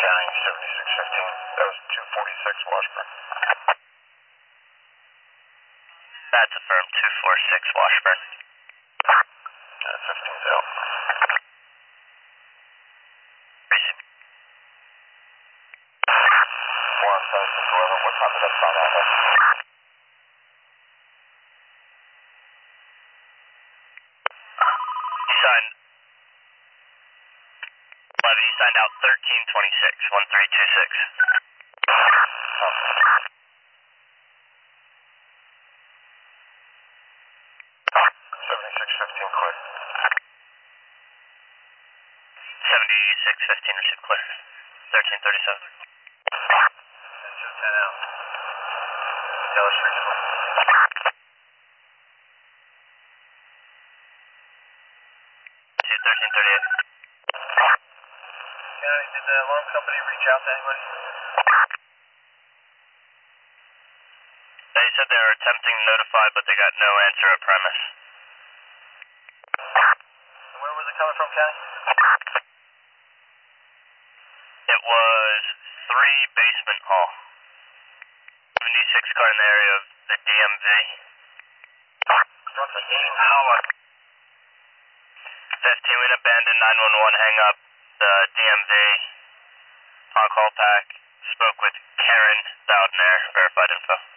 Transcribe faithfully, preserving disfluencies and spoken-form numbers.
County, seventy-six fifteen. That was two forty-six Washburn. That's affirmed, two forty-six Washburn. Uh, fifteen's out. Receive. one seventy-six eleven, what time did that sign out there? You signed eleven, you signed out thirteen twenty-six, one three two six. seventy-six fifteen clear. seventy-six fifteen received clear. thirteen thirty-seven. ten out. Yellow Street clear. thirteen thirty-eight. County, did the alarm company reach out to anybody? They said they were attempting to notify, but they got no answer at premise. And where was it coming from, County? It was three basement hall. seventy-six car in the area of the D M V. From the eight hour. fifteen, we abandoned nine one one, hang up the D M V. On call pack, spoke with Karen Doudnair, verified info.